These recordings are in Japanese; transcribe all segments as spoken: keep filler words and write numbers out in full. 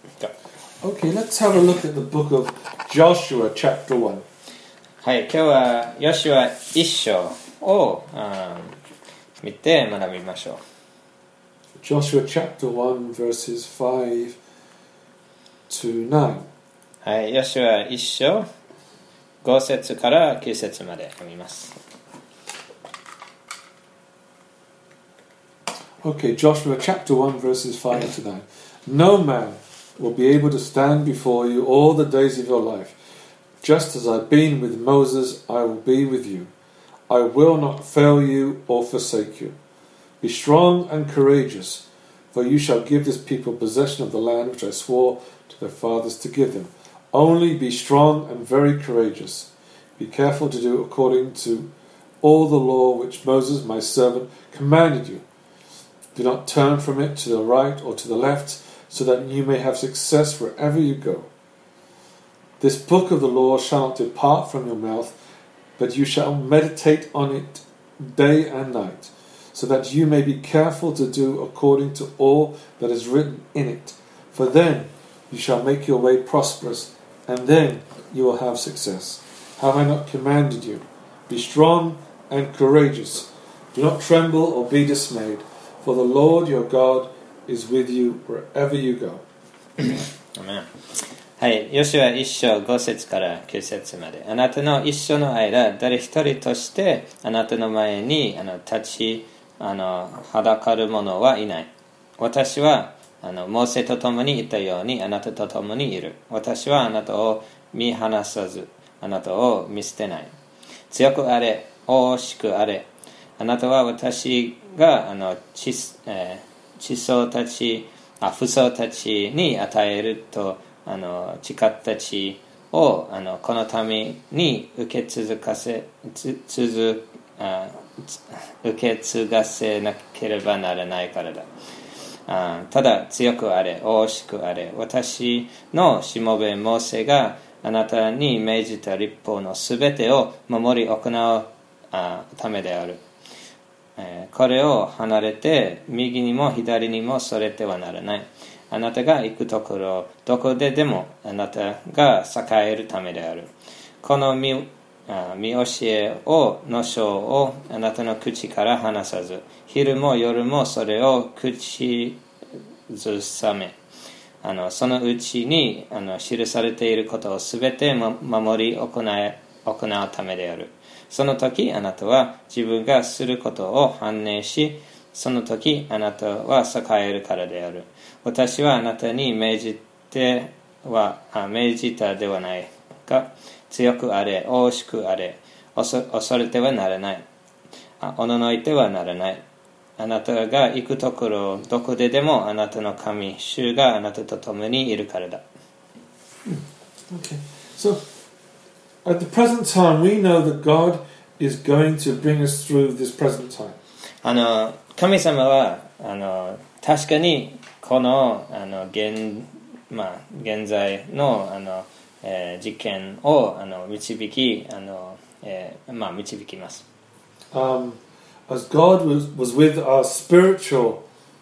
Okay, let's have a look at the book of Joshua, chapter one. はい、今日はヨシュア一章を、うん、見て学びましょう。 Joshua chapter one, verses five to nine. はい、ヨシュア一章五節から九節まで読みます。 Okay, Joshua chapter one, verses five to nine. No man will be able to stand before you all the days of your life. Just as I've been with Moses, I will be with you. I will not fail you or forsake you. Be strong and courageous, for you shall give this people possession of the land which I swore to their fathers to give them. Only be strong and very courageous. Be careful to do according to all the law which Moses, my servant, commanded you. Do not turn from it to the right or to the left, so that you may have success wherever you go. This book of the law shall not depart from your mouth, but you shall meditate on it day and night, so that you may be careful to do according to all that is written in it. For then you shall make your way prosperous, and then you will have success. Have I not commanded you? Be strong and courageous. Do not tremble or be dismayed, for the Lord your God is with you wherever you go. Amen. はい、ヨシュア一章五節から九節まで。あなたの一生の間、誰一人としてあなたの前にあの立ちあのはだかる者はいない。私はあのモーセと共にいたようにあなたと共にいる。私はあなたを見放さず、あなたを見捨てない。強くあれ、大しくあれ。あなたは私があの地、えー地層たち、あ、父祖たちに与えるとあの誓った地をあのこのために受け続かせつ続あ受け継がせなければならないからだ。あただ強くあれ、大しくあれ。私のしもべモーセがあなたに命じた律法のすべてを守り行うあためである。これを離れて右にも左にもそれてはならない。あなたが行くところどこででもあなたが栄えるためである。この見教えをの章をあなたの口から離さず、昼も夜もそれを口ずさめ、あのそのうちにあの記されていることをすべて守り行え行うためである。その時あなたは自分がすることを反念し、その時あなたは栄えるからである。私はあなたに命じては命じたではないが、強くあれ、大しくあれ、恐れてはならない、おののいてはならない。あなたが行くところどこででもあなたの神主があなたと共にいるからだ。 Okay. So at the present time, we know that God is going to bring us through this present time. あの神様はあの確かにこのあの 現,、まあ、現在の, あの、えー、実験をあの導きあの、えーまあ、導きます。 Um, as God was, was with our spiritual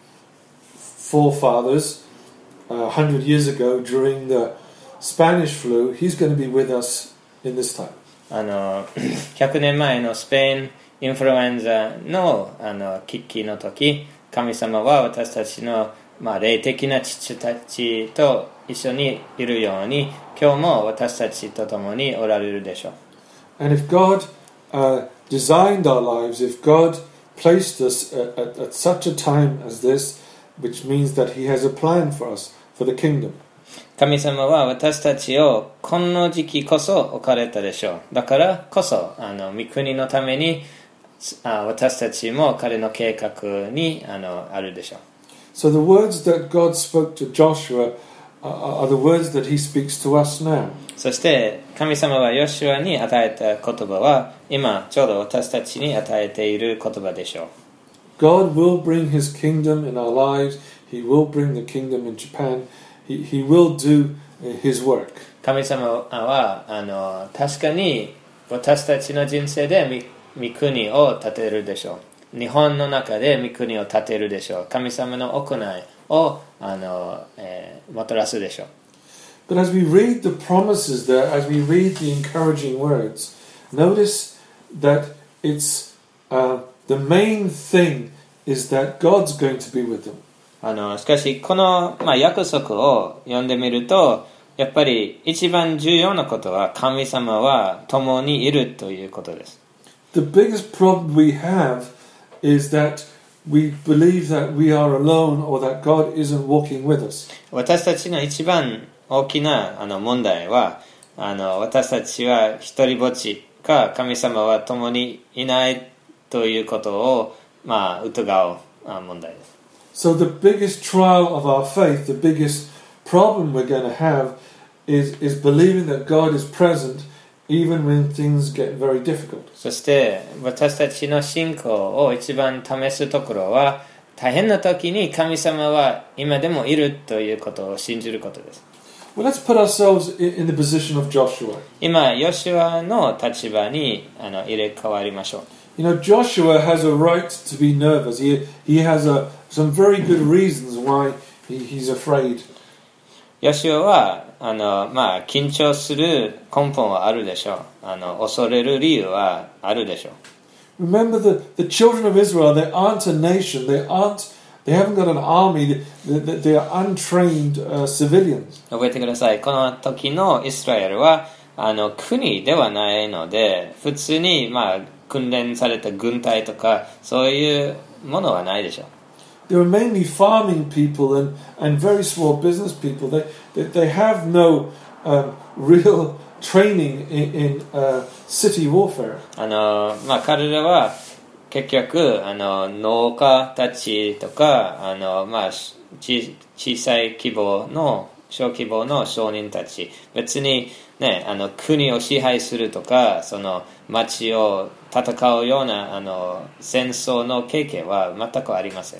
forefathers uh, one hundred years ago during the Spanish flu, He's going to be with us in this time. あのひゃくねんまえのスペインインフルエンザ の, あの危機の時、神様は私たちの、まあ、霊的な父たちと一緒にいるように、今日も私たちと共におられるでしょう。 And if God uh, designed our lives, if God placed us at, at, at such a time as this, which means that He has a plan for us, for the kingdom. 神様は私たちをこの時期こそ置かれたでしょう。だからこそあの御国のためにあ私たちも彼の計画に あのあるでしょう。 So the words that God spoke to Joshua are, are the words that He speaks to us now. そして神様はヨシュアに与えた言葉は今ちょうど私たちに与えている言葉でしょう。 God will bring His kingdom in our lives. He will bring the kingdom in Japan. He, he will do His work. 神様はあの確かに私たちの人生で御国を建てるでしょう。日本の中で御国を建てるでしょう。神様の行いをあの、えー、もたらすでしょう。 But as we read the promises there, as we read the encouraging words, notice that it's uh, the main thing is that God's going to be with them. あのしかしこの、まあ、約束を読んでみると、やっぱり一番重要なことは神様は共にいるということです。 The biggest problem we have is that we believe that we are alone or that God isn't walking with us. 私たちの一番大きなあの問題は、あの私たちは一人ぼっちか神様は共にいないということを、まあ、疑う問題です。 So the biggest trial of our faith, the biggest problem we're going to have is, is believing that God is present even when things get very difficult. そして私たちの信仰を一番試すところは、大変な時に神様は今でもいるということを信じることです。 Well, let's put ourselves in the position of Joshua. 今、ヨシュアの立場にあの入れ替わりましょう。 You know, Joshua has a right to be nervous. He, he has a, some very good reasons why he, he's afraid. ヨシュアはあの、まあ、緊張する根本はあるでしょう。あの恐れる理由はあるでしょう。 Remember the, the children of Israel, they aren't a nation, they aren't, they haven't got an army, they, they, they are untrained uh, civilians. 覚えてください。この時のイスラエルはあの国ではないので、普通に、まあ、訓練された軍隊とかそういうものはないでしょう。 They were mainly farming people and, and very small business people. They, they, they have no um, real training in, in uh, city warfare. あの、まあ、彼らは結局あの農家たちとかあの、まあ、ち小さい規模の小規模の商人たち、別に、ね、あの国を支配するとかその町を戦うようなあの戦争の経験は全くありません。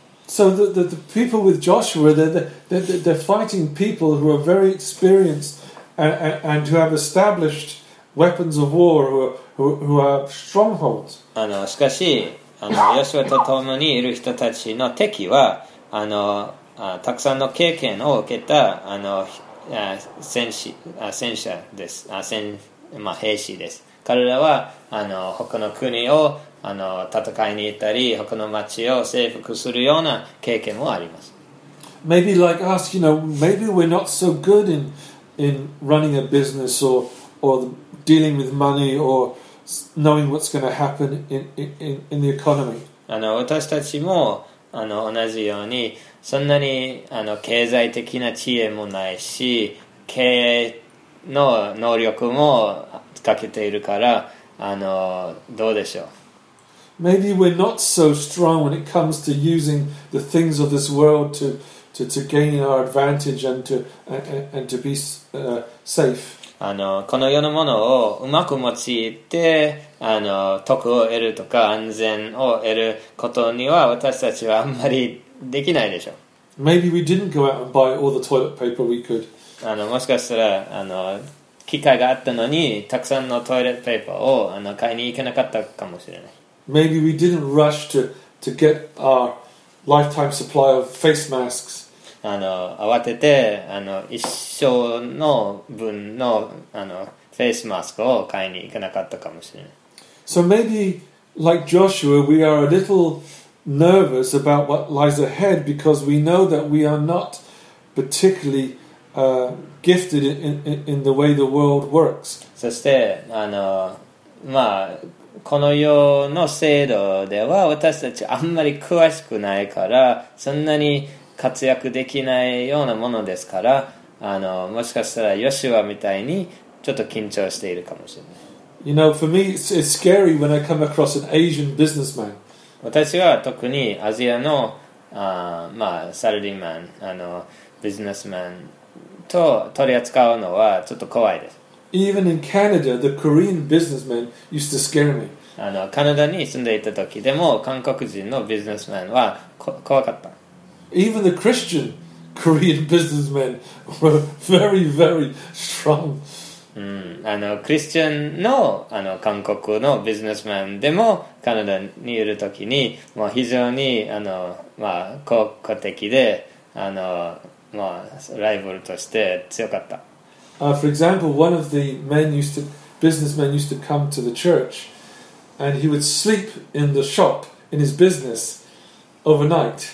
So the, the, the people with Joshua, they're, they're, they're fighting people who are very experienced and, and, and who have established weapons of war, who are, who, who are strongholds. あのしかしあのヨシュアと共にいる人たちの敵はあのあたくさんの経験を受けたあのあ戦士あ戦車ですあ戦、まあ、兵士です。彼らはあの他の国をあの戦いに行ったり他の町を征服するような経験もあります。 Maybe like us, you know, maybe we're not so good in, in running a business or, or dealing with money or knowing what's going to happen in, in, in the economy. あの私たちもあの同じようにそんなにあの経済的な知恵もないし経営の能力も欠けているからあのどうでしょう。 Maybe we're not so strong when it comes to using the things of this world to, to, to gain our advantage and to, and, and to be uh, safe. あのこの世のものをうまく用いてあの得を得るとか安全を得ることには私たちはあんまりできないでしょう。 Maybe we didn't go out and buy all the toilet paper we could. あのもしかしたらあの機会があったのにたくさんのトイレットペーパーをあの買いに行けなかったかもしれない。 Maybe we didn't rush to, to get our lifetime supply of face masks. あの慌ててあの一生の分のあのフェイスマスクを買いに行けなかったかもしれない。 So maybe, like Joshua, we are a little nervous about what lies ahead because we know that we are not particularly uh, gifted in, in, in the way the world works. そしてあのまあこの世の制度では私たちあんまり詳しくないからそんなに活躍できないようなものですからあのもしかしたらヨシュアみたいにちょっと緊張しているかもしれない。 You know, for me, it's, it's scary when I come across an Asian businessman. 私は特にアジアのあ、まあ、サラリーマンあのビジネスマンと取り扱うのはちょっと怖いです。 Even in Canada, the Korean businessmen used to scare me. あのカナダに住んでいた時でも韓国人のビジネスマンはこ怖かった。 Even the Christian Korean businessmen were very, very strong. うん、あのクリスチャン の, あの韓国のビジネスマンでもカナダにいる時にもう非常にあの、まあ、効果的であの、まあ、ライバルとして強かった。 Uh, for example, one of the men used to, businessmen used to come to the church, and he would sleep in the shop in his business overnight.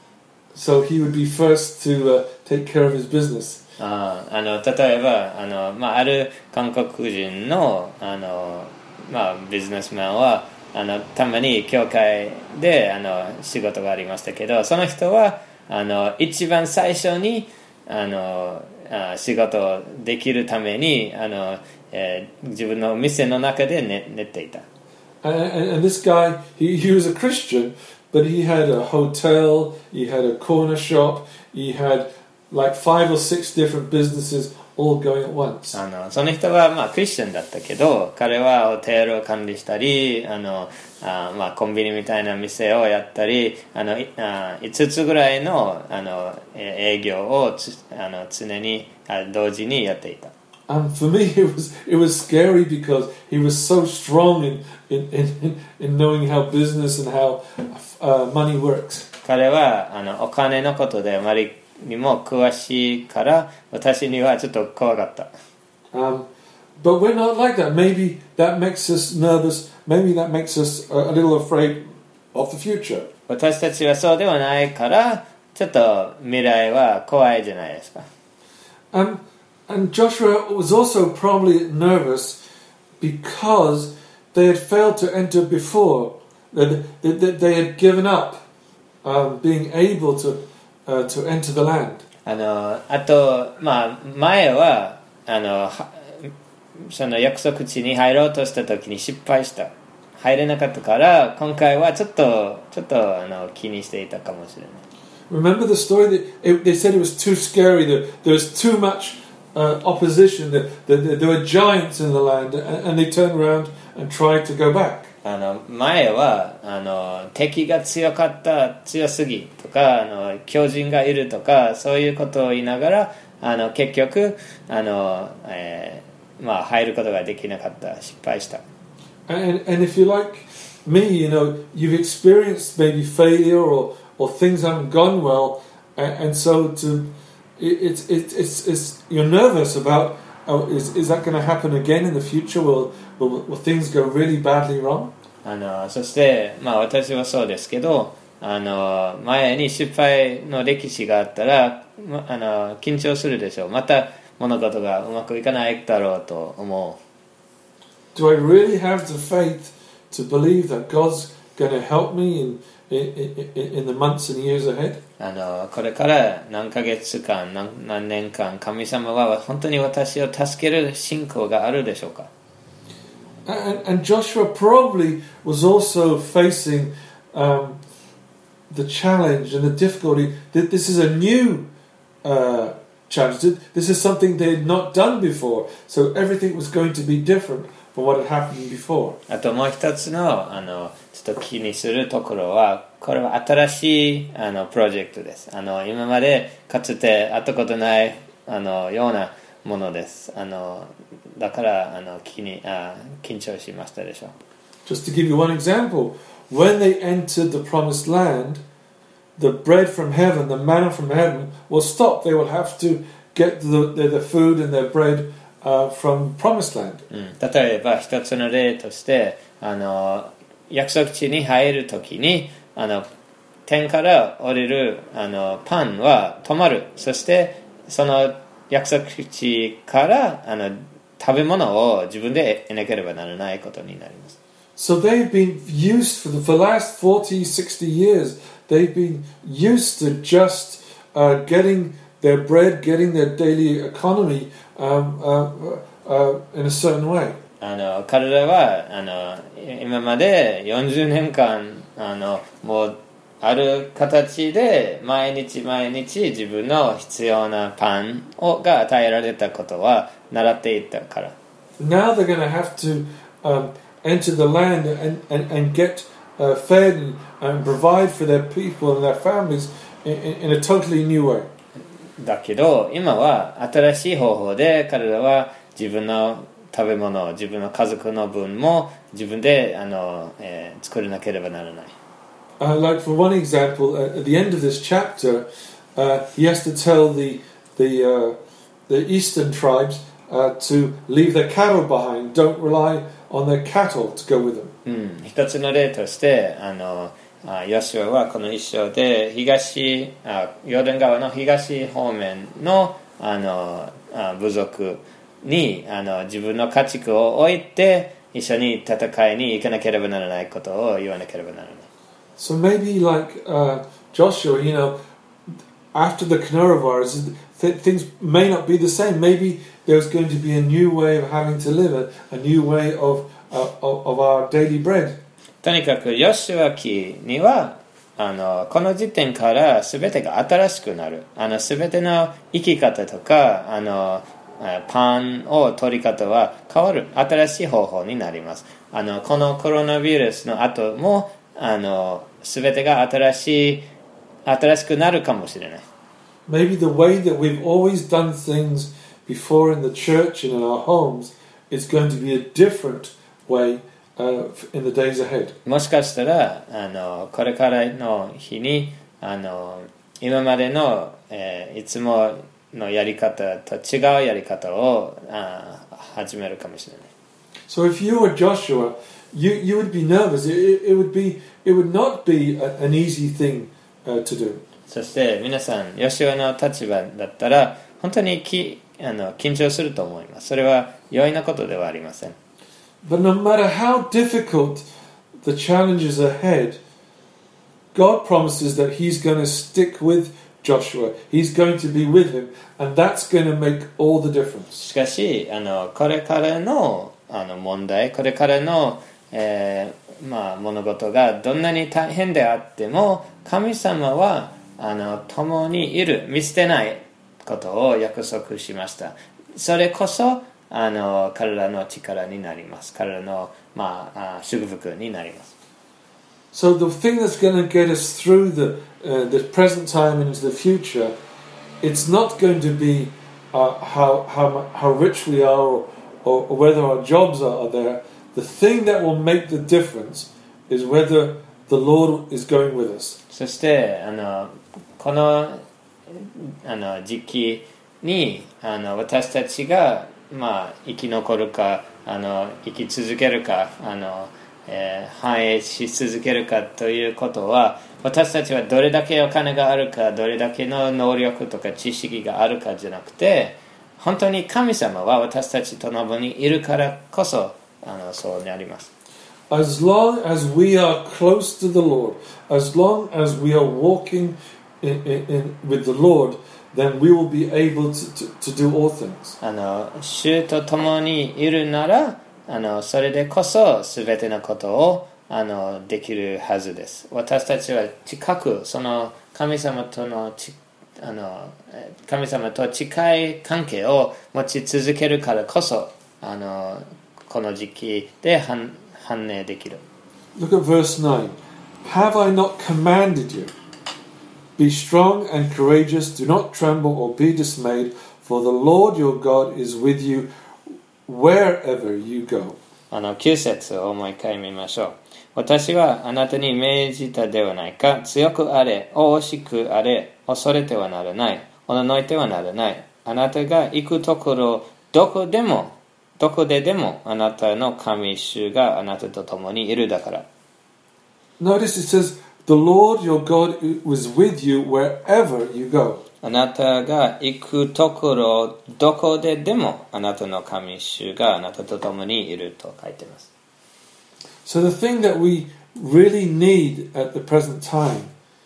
So he would be first to uh, take care of his business. あ, あの例えばあの、まあ、ある韓国人の、あの、まあ、ビジネスマンはあのたまに教会であの仕事がありましたけど、その人はあの一番最初にあのあ仕事できるためにあの、えー、自分の店の中で 寝, 寝ていた。 And, and, and this guy, he, he was a Christian, but he had a hotel, he had a corner shop, he had like five or six different businesses all going at once. あのその人はまあクリスチャンだったけど、彼はホテルを管理したり、あのあまあコンビニみたいな店をやったり、あのあいつつぐらいのあの営業をつあの常にあ同時にやっていた。 And for me, it was it was scary because he was so strong in in in, in knowing how business and how uh, money works. 彼はあのお金のことであまりにも詳しいから私にはちょっと怖かった。 Um, but we're not like that. Maybe that makes us nervous. Maybe that makes us a, a little afraid of the future. 私たちはそうではないからちょっと未来は怖いじゃないですか。 Um, and Joshua was also probably nervous because they had failed to enter before. That they, they, they had given up um, being able to uh, to enter the land. あのあとまあ前はあのその約束地に入ろうとした時に失敗した。入れなかったから今回はちょっとちょっとあの気にしていたかもしれない。 Remember the story that it, they said it was too scary. That there was too much uh, opposition. That, that there were giants in the land, and, and they turned around and tried to go back. あの前はあの敵が強かった強すぎとかあの巨人がいるとかそういうことを言いながらあの結局あの、えー、まあ入ることができなかった失敗した。 And, and if you're like me, you know, you've experienced maybe failure or, or things haven't gone well, and, and so to it, it, it's, it's, you're nervous about, oh, is, is that going to happen again in the future? Will, will, will things go really badly wrong? あのそして、まあ、私はそうですけどあの前に失敗の歴史があったらあの緊張するでしょう。また物事がうまくいかないだろうと思う。 Do I really have the faith to believe that God's going to help me in, in, in, in the months and years ahead? あのこれから何ヶ月間 何, 何年間神様は本当に私を助ける信仰があるでしょうか。 And, and Joshua probably was also facing um, the challenge and the difficulty that this is a new uh, challenge. This is something they had not done before, so everything was going to be different from what had happened before. あともう一つのあのちょっと気にするところはこれは新しいあのプロジェクトです。あの今までかつて会ったことないあのようなものです。あのだからあの気にあ緊張しましたでしょう。 Just to give you one example, when they entered the promised land, the bread from heaven, the manna from heaven will stop. They will have to get the, the, the food and their bread、uh, from promised land. うん、例えば一つの例としてあの約束地に入るときにあの天から降りるあのパンは止まる。そしてその約束地からあの食べ物を自分で得なければならないことになります。 So they've been used for the, for the last forty, sixty years, they've been used to just、uh, getting their bread, getting their daily economy、um, uh, uh, in a certain way. あの彼らはあの今までよんじゅうねんかんあのもうある形で毎日毎日自分の必要なパンをが与えられたことは習っていたから。 Now they're going to have to、um, enter the land and, and, and get、uh, fed and, and provide for their people and their families in, in, in a totally new way. だけど今は新しい方法で彼らは自分の食べ物、自分の家族の分も自分であの、えー、作らなければならない。 Uh, like for one example, uh, at the end of this chapter, uh, he has to tell the the uh, the eastern tribes uh, to leave their cattle behind. Don't rely on their cattle to go with them. うん、一つの例としてあのあヨシュアはこの一章で東あヨルダン川の東方面のあのあ部族にあの自分の家畜を置いて一緒に戦いに行かなければならないことを言わなければならない。 So maybe like uh, Joshua, you know, after the coronavirus, th- things may not be the same. Maybe there's going to be a new way of having to live, a, a new way of, uh, of of our daily bread. とにかくヨシュア記にはあのこの時点から全てが新しくなる。あの全ての生き方とかあのパンを取り方は変わる新しい方法になります。あのこのコロナウイルスの後もあの全てが新しい新しくなるかもしれない。 Maybe the way that we've always done things before in the church and in our homes is going to be a different way uh, in the days ahead. もしかしたらあのこれからの日にあの今までの、えー、いつものやり方と違うやり方をあ始めるかもしれない。 So if you were Joshua, you, you would be nervous. It, it would be it would not be a, an easy thing uh, to do. そして皆さんヨシュアの立場だったら本当にきあの緊張すると思います。それは容易なことではありません。 But no matter how difficult the challenges ahead, God promises that He's going to stick with Joshua. He's going to be with him, and that's going to make all the difference. しかしあのこれからのあの問題、これからの、えーまあ、物事がどんなに大変であっても神様はあの共にいる、見捨てないことを約束しました。それこそあの彼らの力になります。彼らの、まあ、祝福になります。 So the thing that's going to get us through the uh, the present time and into the future, it's not going to be uh, how how how rich we are or, or, or whether our jobs are, are there. The thing that will make the difference is whether the Lord is going with us. そしてあのこのあの時期にあの私たちが、まあ、生き残るかあの生き続けるかあのえー、繁栄し続けるかということは私たちはどれだけお金があるかどれだけの能力とか知識があるかじゃなくて本当に神様は私たちと共にいるからこそあのそうなります。 As long as we are close to the Lord, as long as we are walking in, in, in, with the Lord, then we will be able to, to, to do all things. あの主と共にいるならあのそれでこそ全てのことをあのできるはずです。私たちは近くその神様とのちあの神様と近い関係を持ち続けるからこそあのこの時期で反反映できる。 Look at verse nine. Have I not commanded you? Be strong and courageous. Do not tremble or be dismayed, for the Lord your God is with you.Wherever you go. あのきゅう節をもう一回見ましょう。私はあなたに命じたではないか。強くあれ、大しくあれ、恐れてはならない。おののいてはならない。あなたが行くところ、どこでも、どこででもあなたの神主があなたと共にいるだから。 Notice it says, the Lord your God was with you wherever you go. あなたが行くところどこででもあなたの神主があなたと共にいると書いています。 So the thing that we really need at the present time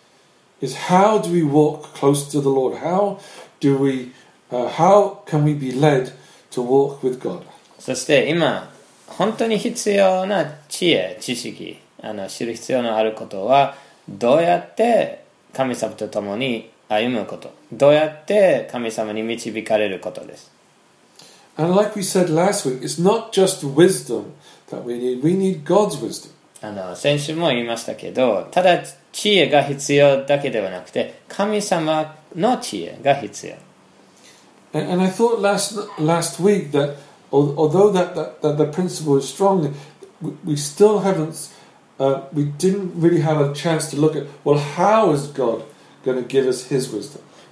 is how do we walk close to the Lord? How do we, uh, how can we be led to walk with God? そして今本当に必要な知恵、知識、あの知る必要のあることはどうやって神様と共に歩むこと、どうやって神様に導かれることです。 And like we said last week, it's not just wisdom that we need. We need God's wisdom. あの先週も言いましたけど、ただ知恵が必要だけではなくて神様の知恵が必要。 And, and I thought last last week that although that, that, that the principle is strong, we, we still haven't, uh, we didn't really have a chance to look at, well, how is God going to give us His wisdom?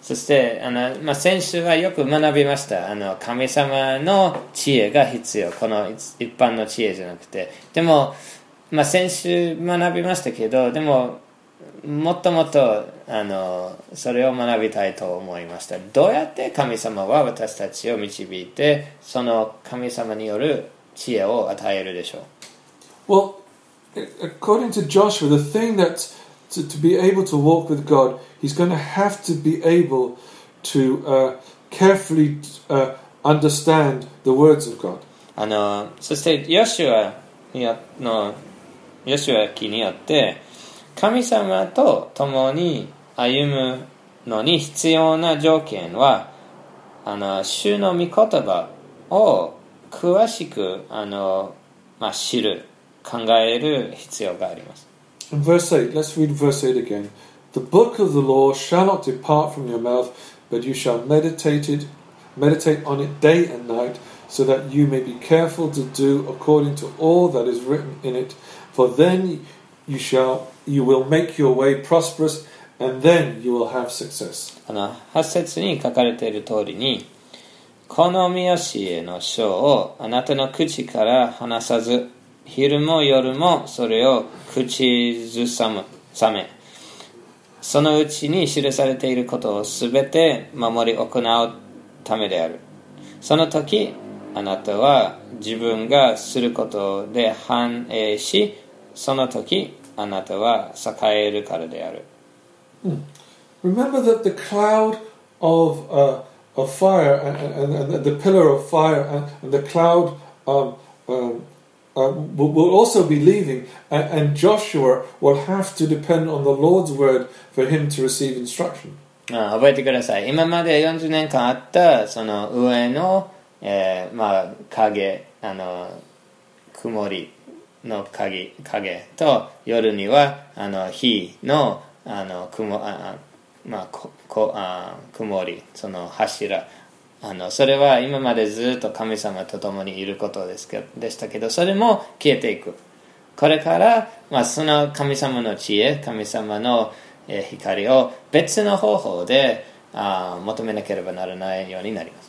そしてあの、まあ、先週はよく学びました。あの神様の知恵が必要。この一般の知恵じゃなくて。でも、まあ、先週学びましたけど、でももっともっとあのそれを学びたいと思いました。どうやって神様は私たちを導いて、その神様による知恵を与えるでしょう。 Well, according to Joshua, the thing that to, to be able to walk with God, he's going to have to be able to uh, carefully uh, understand the words of God. あのそしてヨシュアのヨシュア記によって神様と共に歩むのに必要な条件はあの主の御言葉を詳しくあの、まあ、知る考える必要があります。 In verse eight, let's read verse eight again. The book of the law shall not depart from your mouth, but you shall meditate it, meditate on it day and night, so that you may be careful to do according to all that is written in it. For then you shall, you will make your way prosperous, and then you will have success. あのはち節に書かれている通りに、この御教えの書をあなたの口から離さず、昼も夜もそれを口ずさむさめ、そのうちに記されていることをすべて守り行うためである。その時あなたは自分がすることで繁栄し、その時あなたは栄えるからである。 Hmm. Remember that the cloud of uh, of fire and, and, and the pillar of fire and, and the cloud um, um, uh, will, will also be leaving, and, and Joshua will have to depend on the Lord's word for him to receive instruction. ああ覚えてください。今までよんじゅうねんかんあったその上の、えー、まあ影、あの曇りの影、影と夜にはあの火のあの雲あまあここあ曇り、その柱、あのそれは今までずっと神様と共にいることですけでしたけど、それも消えていく。これから、まあ、その神様の知恵、神様の光を別の方法であ求めなければならないようになります。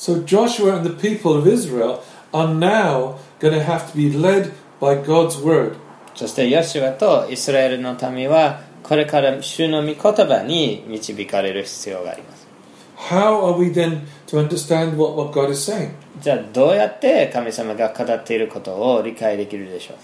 So Joshua and the people of Israel are now going to have to be led by God's word. そしてヨシュアとイスラエルの民はこれから主の御言葉に導かれる必要があります。 How are we then to understand what, what God is saying? じゃあどうやって神様が語っていることを理解できるでしょう。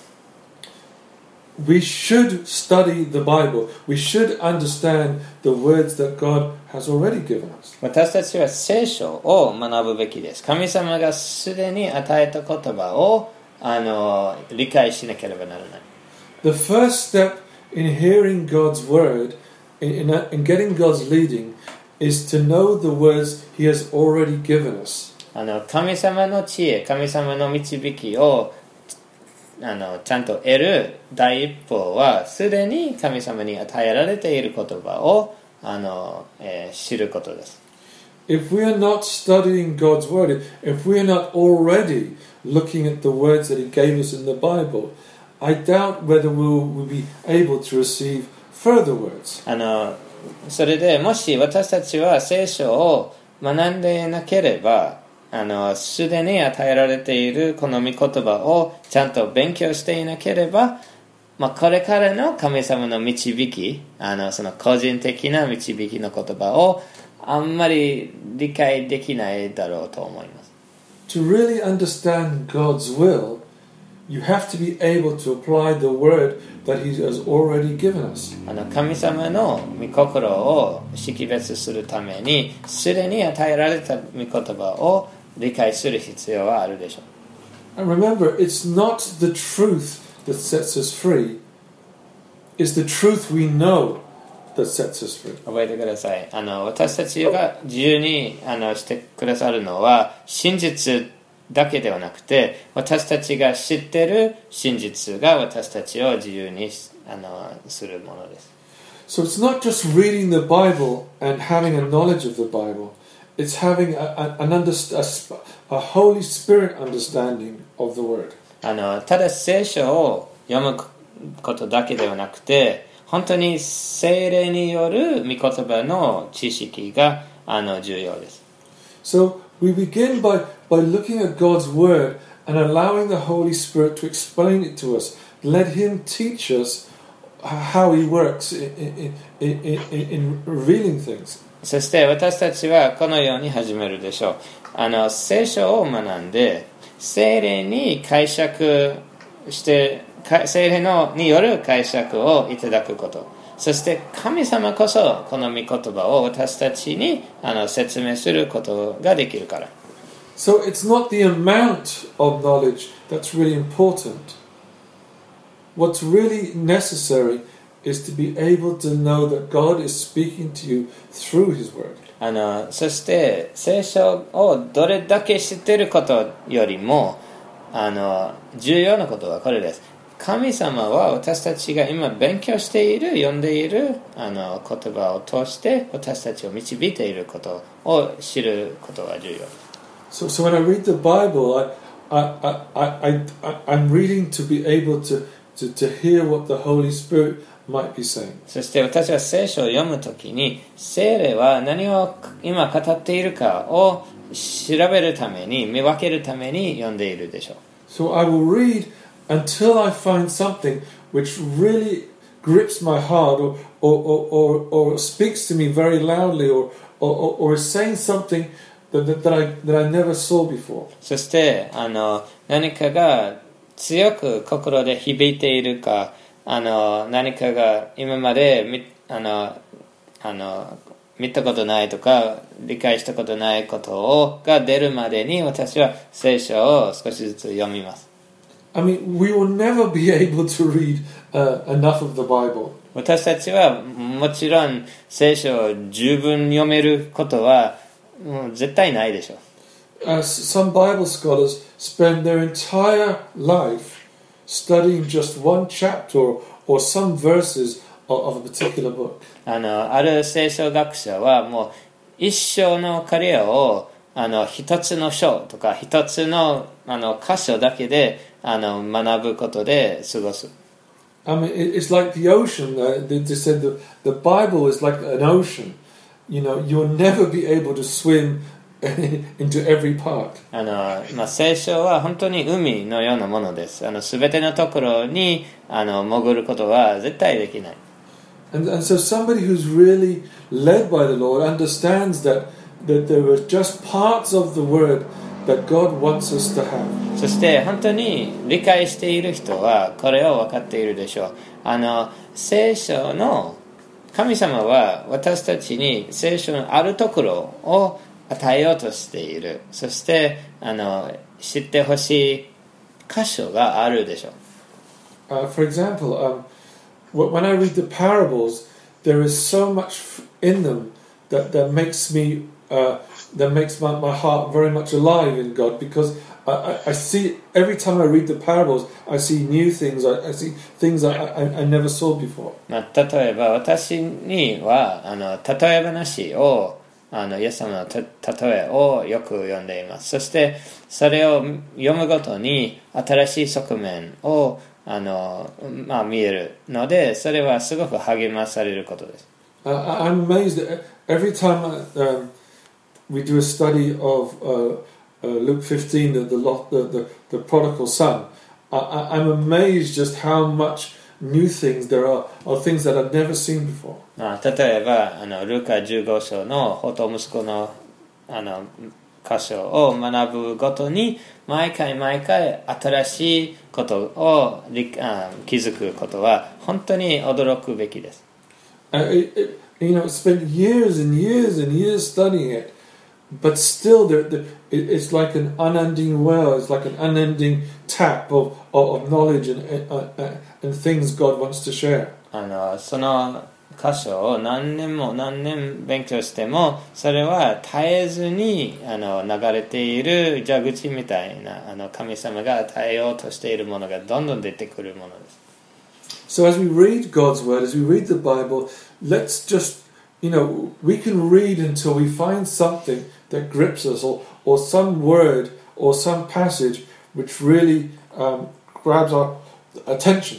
We should study the Bible. We should understand the words that God has already given us. 私たちは聖書を学ぶべきです。神様がすでに与えた言葉をあの理解しなければならない。 The first step in hearing God's word, in, in, in getting God's leading, is to know the words He has already given us. あの神様の知恵、神様の導きをあのちゃんと得る第一歩はすでに神様に与えられている言葉をあの、えー、知ることです。 If we are not studying God's word, if we are not already looking at the words that He gave us in the Bible, I doubt whether we will be able to receive further words. あのそれでもし私たちは聖書を学んでいなければ、あのすでに与えられているこの御言葉をちゃんと勉強していなければ、まあ、これからの神様の導き、あのその個人的な導きの言葉をあんまり理解できないだろうと思います。 To really understand God's will, you have to be able to apply the word that He has already given us. あの神様の御心を識別するためにすでに与えられた御言葉を理解する必要はあるでしょう。 And remember, it's not the truth that sets us free, it's the truth we know that sets us free. 覚えてください。あの私たちが自由にあのしてくださるのは真実だけではなくて、私たちが知っている真実が私たちを自由にあのするものです。 So it's not just reading the Bible and having a knowledge of the Bible. It's having a, a, an underst- a, a Holy Spirit understanding of the Word. あのただ聖書を読むことだけではなくて、 本当に聖霊による御言葉の知識があの重要です。 So we begin by, by looking at God's Word and allowing the Holy Spirit to explain it to us. Let Him teach us how He works in, in, in, in, in revealing things. そして私たちはこのように始めるでしょう。あの聖書を学んで聖霊に解釈して聖霊のによる解釈をいただくこと、そして神様こそこの御言葉を私たちにあの説明することができるから。 So it's not the amount of knowledge that's really important. What's really necessary is to be able to know that God is speaking to you through His Word. あのそして聖書をどれだけ知っていることよりもあの重要なことはこれです。神様は私たちが今勉強している読んでいるあの言葉を通して私たちを導いていることを知ることが重要です。 So, so when I read the Bible, I, I, I, I, I'm reading to be able to, to, to hear what the Holy Spirit might be saying. そして私は聖書を読むときに聖霊は何を今語っているかを調べるために見分けるために読んでいるでしょう。 So I will read until I find something which really grips my heart or, or, or, or, or speaks to me very loudly or, or, or is saying something that, that, that, I, that I never saw before. そしてあの何かが強く心で響いているかあの何かが今までみあのあの見たことないとか理解したことないことをが出るまでに私は聖書を少しずつ読みます。 I mean, we will never be able to read uh, enough of the Bible. 私たちはもちろん聖書を十分読めることはもう絶対ないでしょう。 Uh, some Bible scholars spend their entire life studying just one chapter or, or some verses of, of a particular book. あのある聖書学者はもう一生のキャリアをあの一つの章とか一つのあの箇所だけであの学ぶことで過ごす。 I mean, it's like the ocean. Uh, they, they said the, the Bible is like an ocean. You know, you'll never be able to swim into every part. あの、まあ、聖書は本当に海のようなものです。あの全てのところにあの潜ることは絶対できない。 And, and so somebody who's really led by the Lord understands that, that there are just parts of the Word that God wants us to have. そして本当に理解している人はこれを分かっているでしょう。あの聖書の神様は私たちに聖書のあるところを与えようとしている。そしてあの知ってほしい箇所があるでしょう。 Uh, for example, um, when I read the parables, there is so much in them that, that makes me uh, that makes my, my heart very much alive in God, because I, I, I see every time I read the parables, I see new things. I, I see things I, I, I never saw before. まあ、例えば私にはあの例え話をあのイエス様のた例えをよく読んでいます。そしてそれを読むごとに新しい側面をあの、まあ、見えるので、それはすごく励まされることです。 Uh, I'm amazed that every time um, we do a study of uh, uh, Luke fifteen, the the, the the the prodigal son. I, I'm amazed just how much new things there are, or things that I've never seen before. あ例えばあのルカじゅうご章の放蕩息子のあの箇所を学ぶごとに毎回毎回新しいことをあ気づくことは本当に驚くべきです。 Uh, it, it, you know, spent years and years and years studying it, but still, there, there, it, it's like an unending well. It's like an unending tap of of, of knowledge and uh, uh, and things God wants to share. あのその箇所を何年も何年勉強してもそれは絶えずにあの流れている蛇口みたいなあの神様が与えようとしているものがどんどん出てくるものです。 So as we read God's Word, as we read the Bible, let's just, you know, we can read until we find something that grips us, or, or some word or some passage which really um, grabs our attention.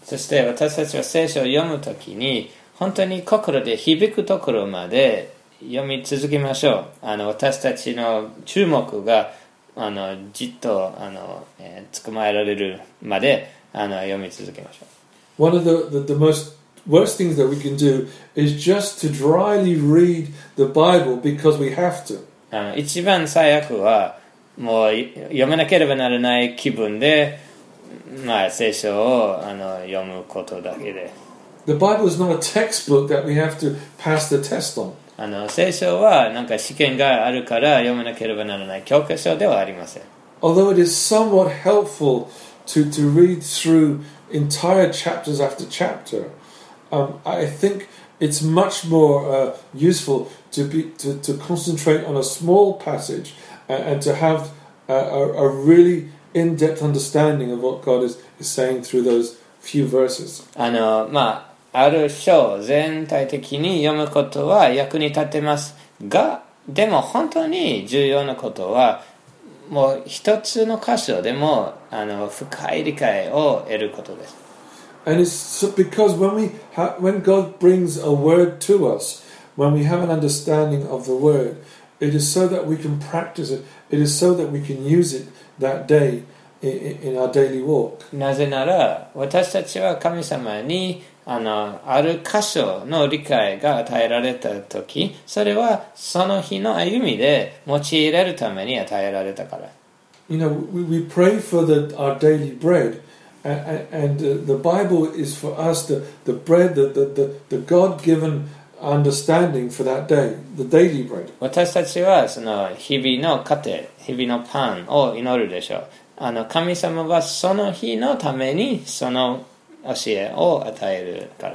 そして私たちは聖書を読むときに本当に心で響くところまで読み続けましょう。あの私たちの注目があのじっとあの、えー、捕まえられるまであの読み続けましょう。One of the, the, the most worst things that we can do is just to dryly read the Bible because we have to. あの一番最悪はもう読めなければならない気分で、まあ、聖書をあの読むことだけで。 The Bible is not a textbook that we have to pass the test on. あの聖書はなんか試験があるから読めなければならない教科書ではありません。 Although it is somewhat helpful to, to read through entire chapters after chapter, um, I think it's much more uh, useful to be to, to concentrate on a small passage and, and to have a, a, a really in-depth understanding of what God is, is saying through those few verses. あのまあある章全体的に読むことは役に立てますが、でも本当に重要なことはもう一つの箇所でもあの深い理解を得ることです。 And it's because when we ha- when God brings a word to us, when we have an understanding of the word, it is so that we can practice it. It is so that we can use it that day in, in our daily walk. なぜなら私たちは神様にあのある箇所の理解が与えられたとき、それはその日の歩みで用いられるために与えられたから。 You know, we, we pray for the, our daily bread, and, and uh, the Bible is for us the, the bread, the, the, the, the God-given understanding for that day, the daily bread. 私たちはその日々の糧、日々のパンを祈るでしょう。あの神様はその日のためにその教えを与えるから。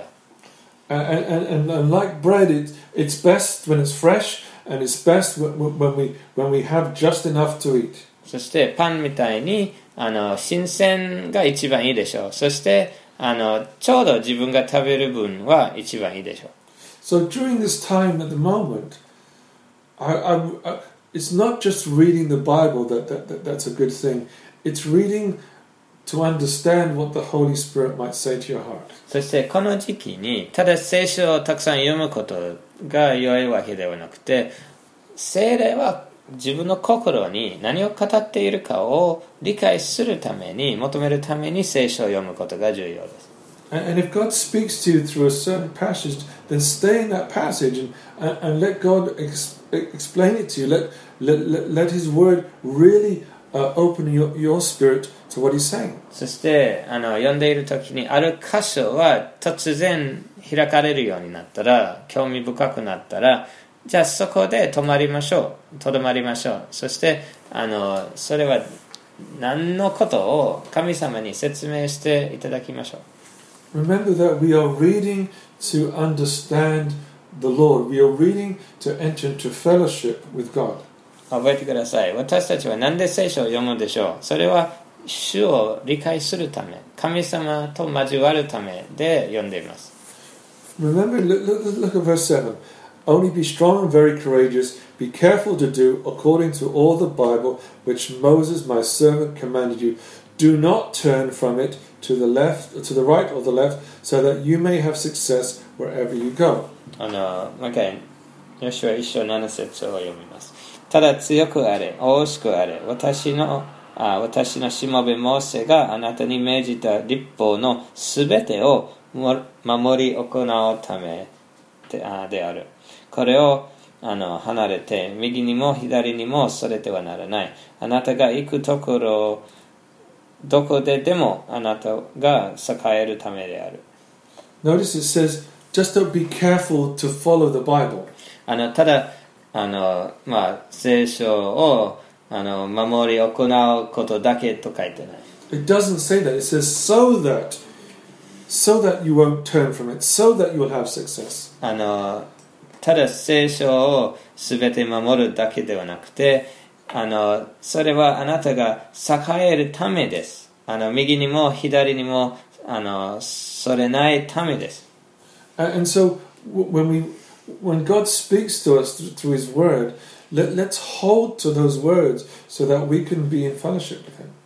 And, and, and, and like bread, it, it's best when it's fresh, and it's best when, when, we, when we have just enough to eat. そしてパンみたいにあの新鮮が一番いいでしょう。そしてあのちょうど自分が食べる分は一番いいでしょう。 So during this time at the moment, I, I, I, it's not just reading the Bible that, that, that that's a good thing. It's reading to understand what the Holy Spirit might say to your heart. そしてこの時期にただ聖書をたくさん読むことが良いわけではなくて、聖霊は自分の心に何を語っているかを理解するために、求めるために聖書を読むことが重要です。 And if God speaks to you through a certain passage, then stay in that passage and, and, and let God ex, explain it to you. Let, let, let, let His Word really uh, open your, your spirit to what He's saying. そしてあの読んでいる時にある箇所は突然開かれるようになったら、興味深くなったら、じゃあそこで止まりましょう、とどまりましょう。そしてあのそれは何のことを神様に説明していただきましょう。 Remember that we are reading to understand the Lord. We are reading to enter into fellowship with God. 覚えてください。私たちは何で聖書を読むでしょう。それは主を理解するため、神様と交わるためで読んでいます。 Remember, look, look, look at verse seven. Only be strong and very courageous. Be careful to do according to all the Bible which Moses my servant commanded you. Do not turn from it to the left, to the right or the left, so that you may have success wherever you go. あの、もう一回、ヨシュア一章七節を読みます。ただ強くあれ、大しくあれ、私の、あ私のしもべモーセがあなたに命じた律法のすべてを守り行うためである。これをあの離れて、右にも左にもそれてはならない。あなたが行くところ、どこででもあなたが栄えるためである。 Notice it says, just don't be careful to follow the Bible. あのただあの、まあ、聖書をあの守り行うことだけと書いてない。 It doesn't say that. It says so that, so that you won't turn from it, so that you will have success. あのただ聖書をすべて守るだけではなくて、あのそれはあなたが栄えるためです。あの右にも左にもあのそれないためです。 And, and so when we, when God speaks to us through His Word, let, let's hold to those words so that we can be in fellowship with Him.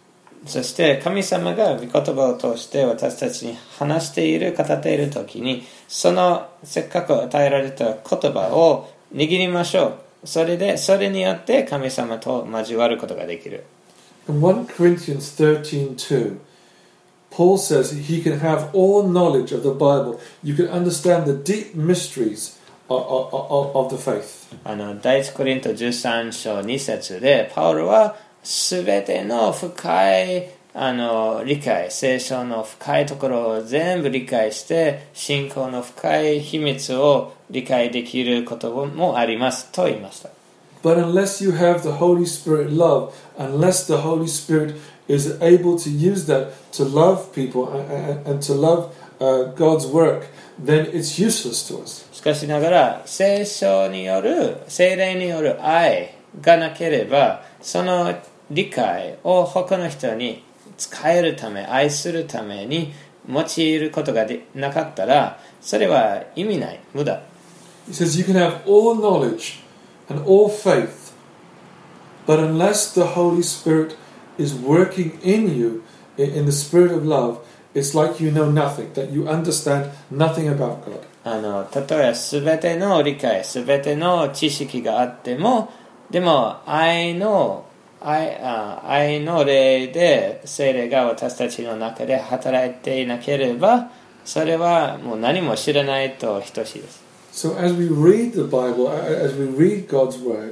そして神様が御言葉を通して私たちに話している語っている時にそのせっかく与えられた言葉を握りましょう。それでそれによって神様と交わることができる。 In First Corinthians thirteen two, Paul says he can have all knowledge of the Bible. You can understand the deep mysteries of, of, of the faith. あの第一コリントじゅうさん章に節でパウロはすべての深いあの理解、聖書の深いところを全部理解して信仰の深い秘密を理解できることもありますと言いました。 But unless you have the Holy Spirit love, unless the Holy Spirit is able to use that to love people and, and, and to love uh, God's work, then it's useless to us. しかしながら聖書による聖霊による愛がなければその理解を他の人に使えるため愛するために用いることがでなかったらそれは意味ない無駄。 He says you can have all knowledge and all faith, but unless the Holy Spirit is working in you in, in the spirit of love, it's like you know nothing, that you understand nothing about God. あのたとえ全ての理解全ての知識があってもでも愛の 愛, あ愛の霊で聖霊が私たちの中で働いていなければそれはもう何も知らないと等しいです。 So as we read the Bible, as we read God's Word,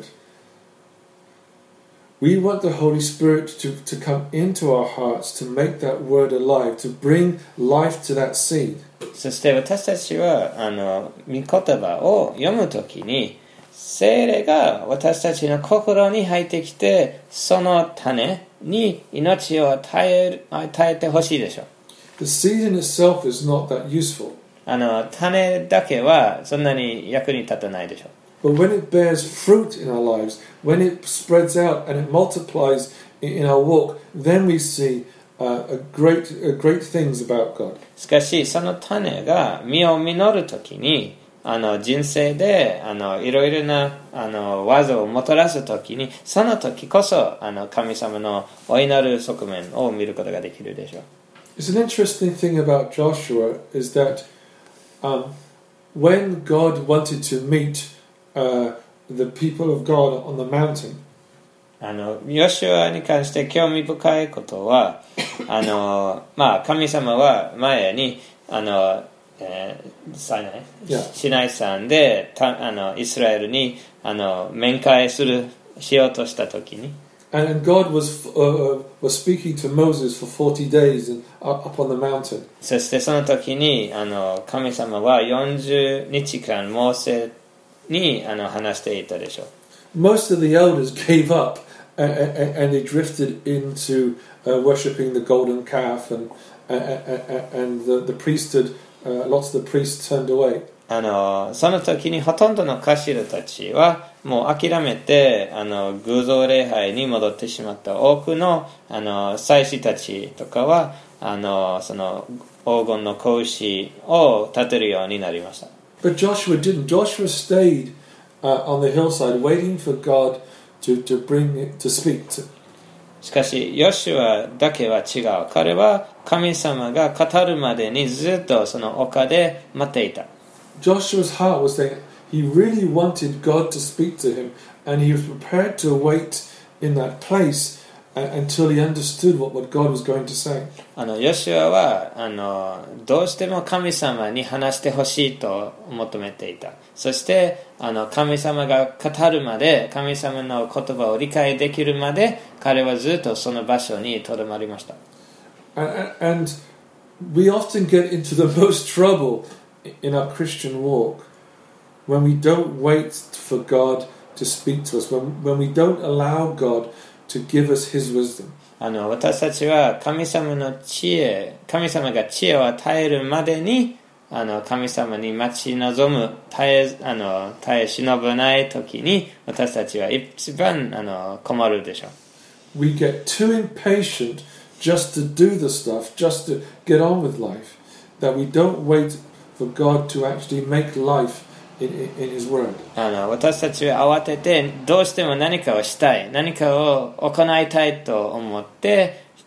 we want the Holy Spirit to, to come into our hearts to make that Word alive, to bring life to that seed. そして私たちはあの御言葉を読むときに聖霊が私たちの心に入ってきてその種に命を与える、与えてほしいでしょう。 The seed in itself is not that useful. あの種だけはそんなに役に立たないでしょう。 But when it bears fruit in our lives, when it spreads out and it multiplies in our walk, then we see uh, a great, uh, great things about God. しかしその種が実を実るときにあの人生であのいろいろなあの技をもたらすときにその時こそあの神様のお祈る側面を見ることができるでしょう。 It's an interesting thing about Joshua is that um, when God wanted to meet uh, the people of God on the mountain, あのヨシュアに関して興味深いことはあの、まあ、神様は前にあのえー、サイナイ、 Yeah. シナイ山でたあのイスラエルにあの面会するしようとしたときに and, and God was uh, was speaking to Moses for forty days and up, up on the mountain. そしてその時にあの神様はよんじゅうにちかんモーセにあの話していたでしょう。 Most of the elders gave up and, and, and they drifted into uh, worshipping the golden calf and, and, and the, the priesthood. Uh, lots of the priests turned away. あのその時にほとんどのカシルたちはもう諦めてあの偶像礼拝に戻ってしまった。多くのあの祭司たちとかはあのその黄金の子牛を立てるようになりました。 But Joshua didn't. Joshua stayed uh, on the hillside waiting for God to, to bring it, to speak to. しかしヨシュアだけは違う。彼は神様が語るまでにずっとその丘で待っていた。 Joshua's heart was saying he really wanted God to speak to him, and he was prepared to wait in that place uh, until he understood what, what God was going to say. あのヨシュアはあのどうしても神様に話してほしいと求めていた。そしてあの神様が語るまで神様の言葉を理解できるまで彼はずっとその場所にとどまりました。 And, and we often get into the most trouble in our Christian walk when we don't wait for God to speak to us, when, when we don't allow God to give us His wisdom. あの私たちは神様の知恵、神様が知恵を与えるまでにあの神様に待ち望む耐え、あの耐え忍ばない時に私たちは一番あの困るでしょう。 We get too impatient just to do the stuff, just to get on with life, that we don't wait for God to actually make life in, in, in His Word. あの私たちは慌ててどうしても何かをしたい何かを行いたいと思って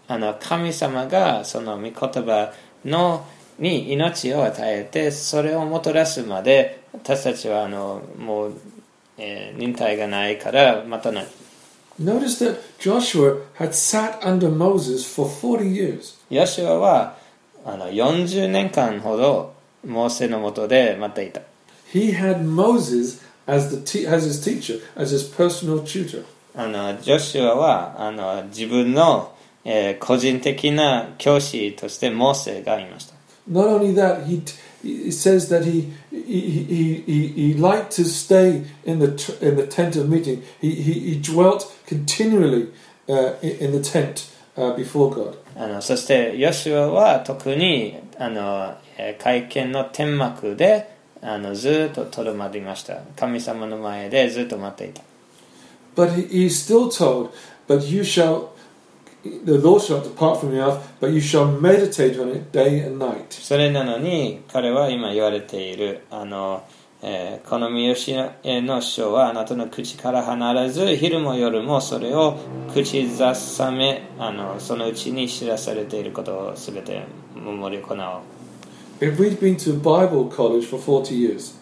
あの神様がその御言葉のに命を与えて、それをもたらすまで私たちはあのもう、えー、忍耐がないから待たない。 Notice that Joshua had sat under Moses for forty years. ヨシュアはあのよんじゅうねんかんほどモーセの下で待っていた。 He had Moses as, the te- as his teacher, as his personal tutor. あのジョシュアはあの自分の、えー、個人的な教師としてモーセがいました。 Not only that, he, he says that he, he, he, he, he liked to stay in the, in the tent of meeting. He, he, he dwelt continually uh, in the tent uh, before God. あのそしてヨシュアは特にあの会見の天幕であのずっととどまりました。神様の前でずっと待っていた。 But he, he's still told, but you shall, the Lord shall depart from your mouth, but you shall meditate on it day and night. それなのに彼は今言われているあの、えー、この見失いの書はあなたの口から離れず昼も夜もそれを口ざさめあのそのうちに知らされていることをすべて守り行おう。 If we'd been to Bible college for forty years,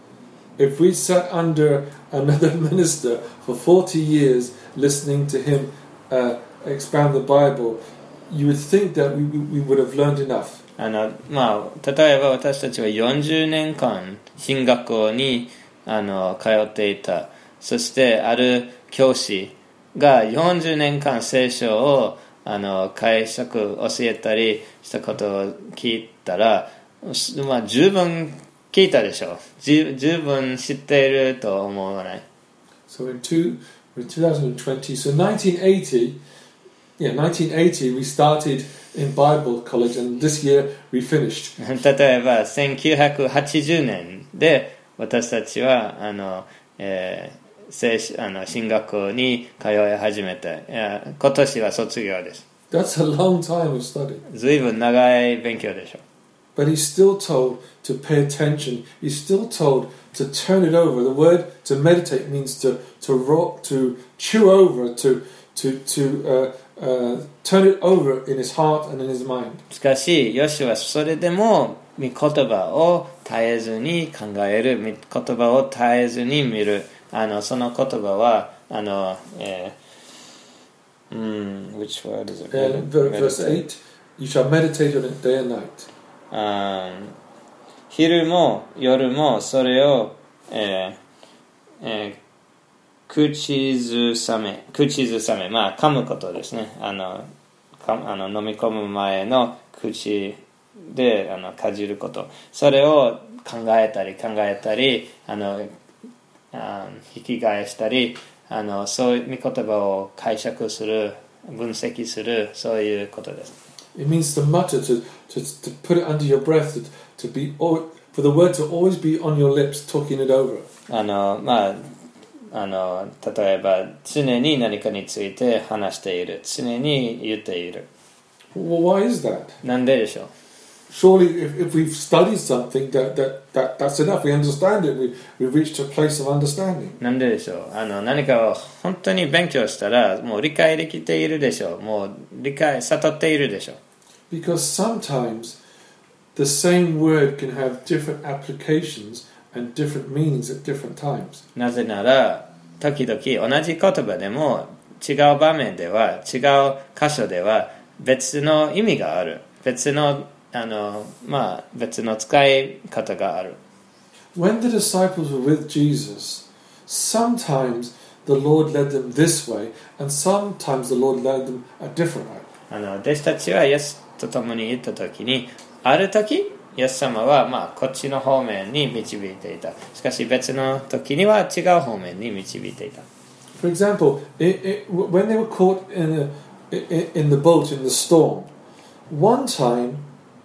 if we'd sat under another minister for forty years listening to him uh, expound the Bible, you would think that we, we would have learned enough. あのまあ、例えば私たちはよんじゅうねんかん進学校にあの通っていた。そしてある教師がよんじゅうねんかん聖書をあの解釈教えたりしたことを聞いたら、まあ、十分聞いたでしょう。十分知っていると思わない。 So in, two, in twenty twenty, so nineteen eighty, yeah, nineteen eighty we started in Bible college and this year we finished. 例えばせんきゅうひゃくはちじゅうねんで私たちはあの、えー、聖書あの進学校に通い始めて、いや今年は卒業です。 That's a long time of study. ずいぶん長い勉強でしょう。 But he's still told to pay attention. He's still told to turn it over. The word to meditate means to to rock, to chew over, to to to uh, uh, turn it over in his heart and in his mind. しかしヨシュはそれでも御言葉を絶えずに考える、御言葉を絶えずに見る。あのその言葉はあの、えー、うん、which word is it? And verse eight, you shall meditate on it day and night. あ昼も夜もそれを、えーえー、口ずさめ口ずさめまあ噛むことですね。あのかあの飲み込む前の口であのかじること、それを考えたり考えたりあのあ引き返したりあのそういう御言葉を解釈する分析するそういうことです。 It means to mutter, to, to, to put it under your breath, to, to be, for the word to always be on your lips, talking it over. あの、まあ、あの、例えば、常に何かについて話している。常に言っている。 Well, why is that? なんででしょう? Surely, if, if we've studied something, that, that, that, that's enough. We understand it. We, we've reached a place of understanding. なんででしょう? あの、何かを本当に勉強したら、もう理解できているでしょう。もう理解、悟っているでしょう。 Because sometimes the same word can have different applications and different meanings at different times. なぜなら、時々同じ言葉でも違う場面では、違う箇所では別の意味がある。別の、あの、まあ、別の使い方がある。 When the disciples were with Jesus, sometimes the Lord led them this way, and sometimes the Lord led them a different way. あの、弟子たちはイエスと共に行った時に、ある時、イエス様は、まあ、こっちの方面に導いていた。しかし別の時には違う方面に導いていた。 For example, it, it, when they were caught in, a, in the boat in the storm, one time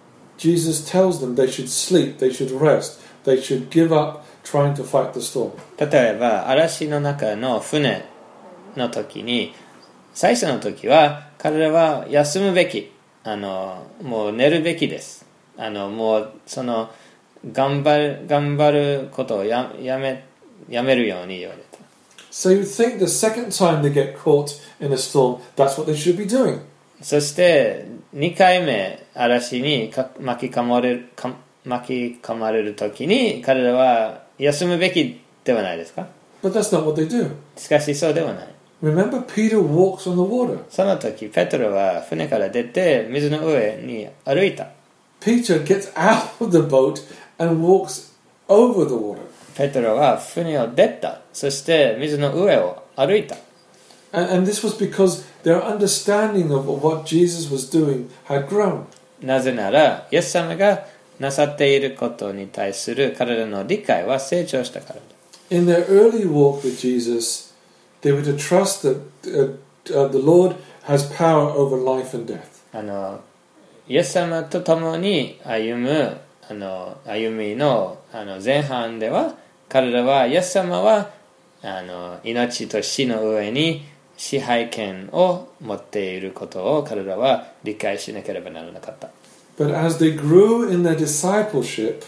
Jesus tells them they should sleep, they should rest, they should give up trying to fight the storm. 例えば、嵐の中の船の時に、最初の時は彼らは休むべき。あのもう寝るべきです。あのもうその頑張る頑張ることをややめやめるように言われた。 So you think the second time they get caught in a storm, that's what they should be doing. そしてにかいめ嵐にか巻き込まれるか巻き込まれるときに彼らは休むべきではないですか？ But that's not what they do. しかしそうではない。 Remember, Peter walks on the water. その時ペトロは船から出て水の上に歩いた。 Peter gets out of the boat and walks over the water. ペトロは船を出た。そして水の上を歩いた。 And, and this was because their understanding of what Jesus was doing had grown. なぜなら、イエス様がなさっていることに対する彼らの理解は成長したからだ。 In their early walk with Jesus, they were to trust that uh, uh, the Lord has power over life and death. あのイエス様と共に歩むあの歩みのあの前半では、彼らはイエス様はあの命と死の上に支配権を持っていることを彼らは理解しなければならなかった。 But as they grew in their discipleship,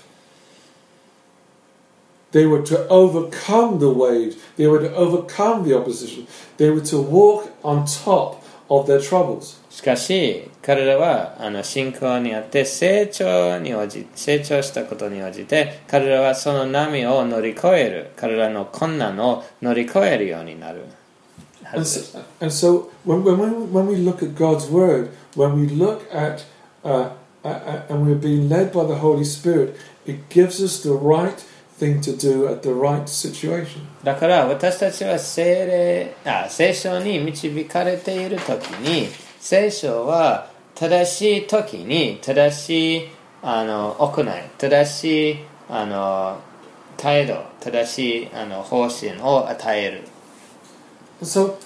they were to overcome the waves. They were to overcome the opposition. They were to walk on top of their troubles. しかし彼らはあの信仰にあって成長に応じ成長したことに応じて、彼らはその波を乗り越える、彼らの困難を乗り越えるようになる。 And so, and so when, when, when we look at God's Word, when we look at uh, uh, and we're being led by the Holy Spirit, it gives us the right thing to do at the right situation. だから私たちは聖霊あ聖書に導かれているときに、聖書は正しいときに正しいあの行い、正しいあの態度、正しいあの方針を与える。 So,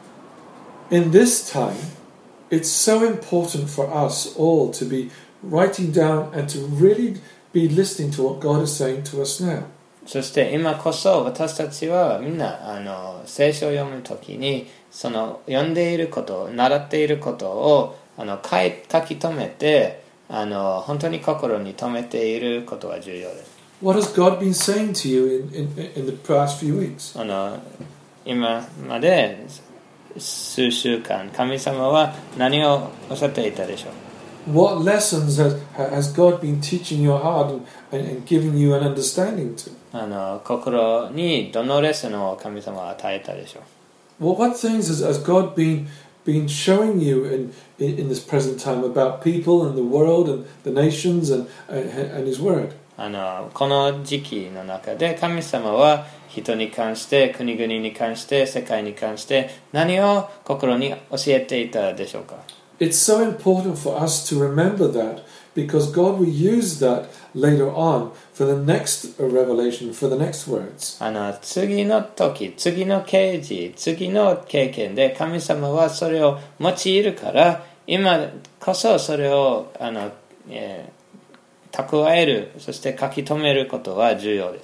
in this time, it's so important for us all to be writing down and to really be listening to what God is saying to us now. そして今こそ私たちはみんなあの聖書を読むときに、その読んでいること、習っていることをあの書い書き留めて、あの本当に心に留めていることが重要です。 What has God been saying to you in, in, in the past few weeks? あの今まで数週間、神様は何をおっしゃっていたでしょう。 What lessons has, has God been teaching your heart and, and, and giving you an understanding to? あの心にどのレッスンを神様は与えたでしょう。 Well, what things has, has God been, been showing you in, in, in this present time about people and the world and the nations and, and, and His Word? あのこの時期の中で神様は人に関して、国々に関して、世界に関して何を心に教えていたでしょうか。 It's so important for us to remember that because God will use that later on for the next revelation, for the next words. あの次の時、次の啓示、次の経験で神様はそれを用いるから、今こそそれをあの、えー蓄える、そして書き留めることは重要です。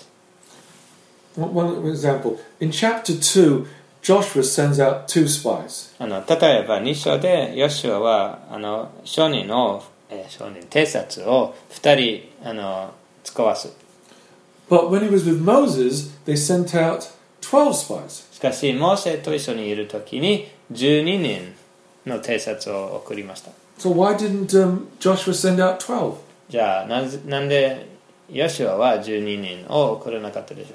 One example, in chapter two, Joshua sends out two spies. あの例えばに章でヨシュアはあの商人の、えー、商人偵察をふたりあの使わす。 But when he was with Moses, they sent out twelve spies. しかしモーセと一緒にいるときにじゅうににんの偵察を送りました。 So why didn't um, Joshua send out twelve? じゃあ な, なんでヨシュアはじゅうににんを送らなかったでしょ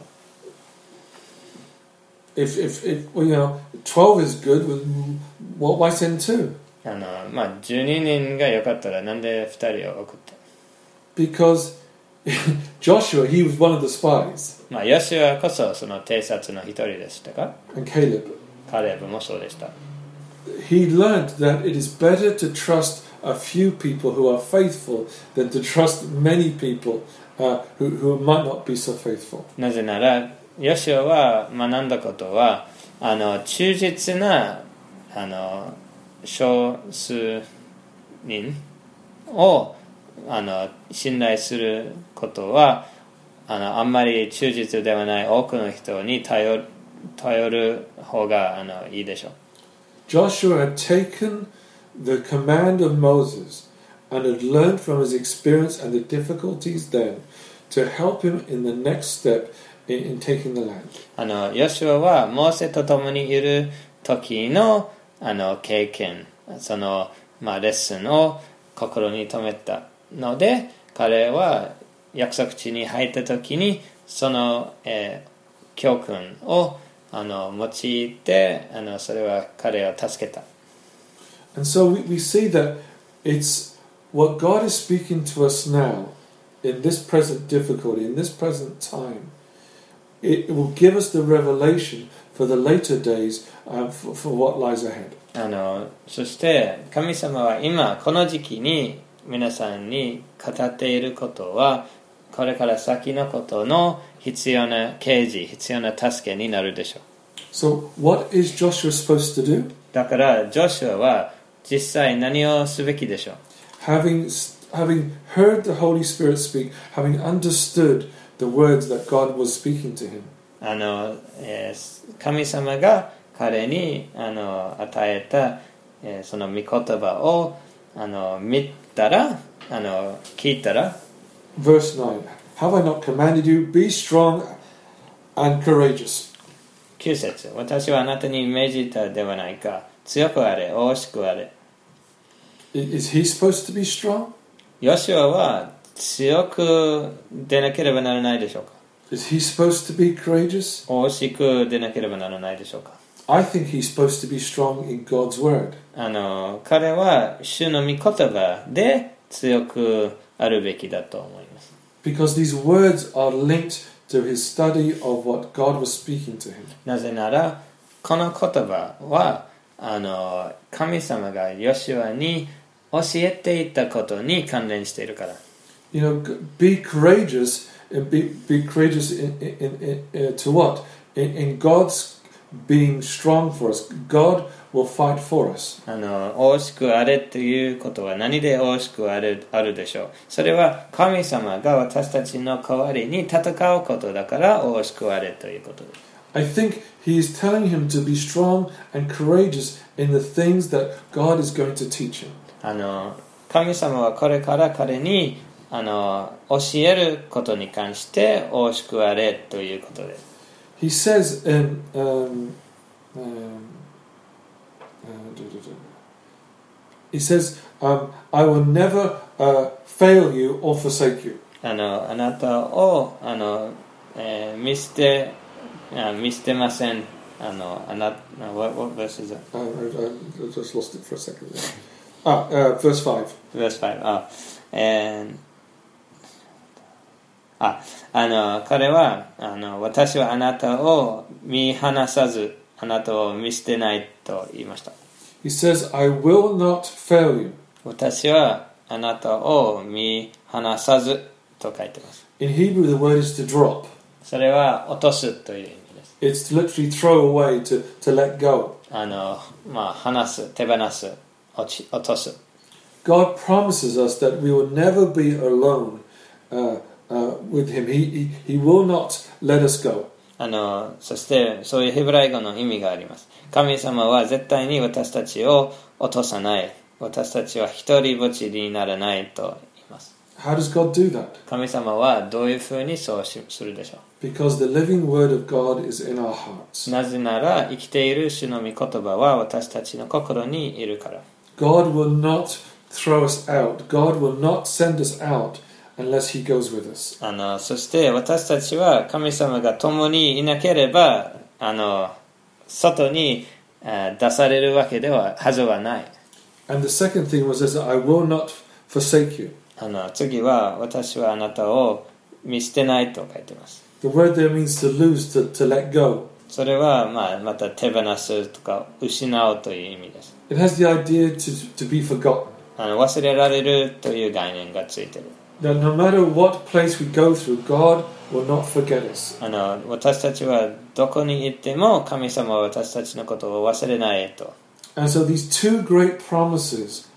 う。 If, if, if well, you know, twelve is good, well, why send two? あのまあ、じゅうににんが良かったらなんでふたりを送った？ Because Joshua, he was one of the spies. まあ、ヨシュアこそその偵察の一人でしたか？ And Caleb. カレブもそうでした。 He learned that it is better to trust a few people who are faithful than to trust many people uh, who, who might not be so faithful. なぜならヨシュアは学んだことは、あの忠実なあの少数人をあの信頼することは、あのあんまり忠実ではない多くの人に頼る、頼る方があのいいでしょう。 Joshua had taken the command of Moses and had learned from his experience and the difficulties then to help him in the next step in, in taking the land. あのヨシュアはモーセと共にいる時のあの経験、そのまあ、レッスンを心に留めたので、彼は約束地に入った時にその、えー、教訓をあの用いて、あのそれは彼を助けた。 And so we, we see that it's what God is speaking to us now in this present difficulty, in this present time. It will give us the revelation for the later days, um, for, for what lies ahead. あのそして神様は今この時期に皆さんに語っていることは、これから先のことの必要な啓示、必要な助けになるでしょう。 So what is Joshua supposed to do? だからジョシュアは実際何をすべきでしょう。 Having, having heard the Holy Spirit speak, having understood the words that God was speaking to him. あの、えー、神様が彼にあの与えた、えー、その御言葉をあの見たら、あの聞いたら、 Verse nine. Have I not commanded you, be strong and courageous? きゅう節、私はあなたに命じたではないか、強くあれ、大しくあれ。 Is he supposed to be strong? ヨシュアは強く出なければならないでしょうか。 Is he supposed to be courageous? 大しく出なければならないでしょうか。 I think he's supposed to be strong in God's word. あの彼は主の御言葉で強くあるべきだと思います。 Because these words are linked to his study of what God was speaking to him. なぜならこの言葉はあの神様がヨシュアに教えていたことに関連しているから。 You know, be courageous and be, be courageous in, in, in, in, uh, to what? In, in God's being strong for us. God will fight for us. あの大しくあれということは何で大しくある、あるでしょう。それは神様が私たちの代わりに戦うことだから大しくあれということです。 I think he is telling him to be strong and courageous in the things that God is going to teach him. あの神様はこれから彼にあの教えることに関して大しくあれということです。 He says in um, um, uh, do, do, do. He says, um, I will never uh, fail you or forsake you. あのあなたをあの、えー、見捨てあ見捨てません。あのあな what, what verse is that? Uh, I, I just lost it for a second. ah, uh, verse five. verse five あ、えーあ, あの彼はあの私はあなたを見放さずあなたを見捨てないと言いました。 He says, I will not fail you. 私はあなたを見放さずと書いてます。 In Hebrew the word is to drop. それは落とすという意味です。 It's to literally throw away, to, to let go. あのまあ離す、手放す、落ち、落とす。 God promises us that we will never be alone uh, uh, with him. He, he, he will not let us go. あのそしてそういうヘブライ語の意味があります。神様は絶対に私たちを落とさない。私たちは一人ぼっちにならないと言います。 How does God do that? 神様はどういうふうにそうするでしょう。 Because the living word of God is in our hearts. なぜなら生きている主の御言葉は私たちの心にいるから。 God will not throw us out. God will not send us out unless he goes with us. あのそして私たちは神様が共にいなければあの外に出されるわけでははずはない。 And the second thing was this, I will not forsake you. あの次は私はあなたを見捨てないと書いてます。 The word there means to lose, to, to let go. それは、まあ、また手放すとか失うという意味です。 It has the idea to, to be forgotten. あの忘れられるという概念がついている。 That no matter what place we go through, God will not forget us. あの私たちはどこに行っても神様は私たちのことを忘れないと。 And so these two great promises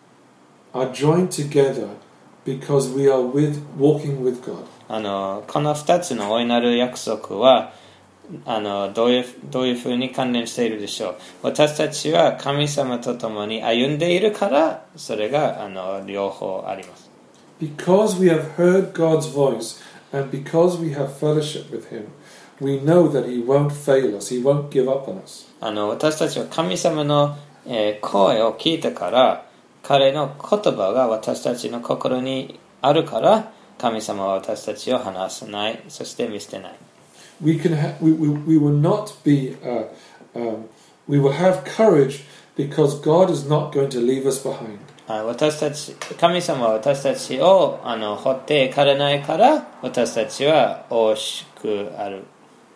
are joined together because we are with, walking with God. あのこの二つの大いなる約束はあのどういうどういうふうに関連しているでしょう。私たちは神様と共に歩んでいるからそれがあの両方あります。 Because we have heard God's voice and because we have fellowship with him, we know that he won't fail us, he won't give up on us. あの私たちは神様の、えー、声を聞いたから彼の言葉が私たちの心にあるから神様は私たちを離さない、そして見捨てない。 We can ha- we, we, we will not be uh, um, we will have courage because God is not going to leave us behind. 私たち神様は私たちをあの放っていかれないから私たちは大しくある。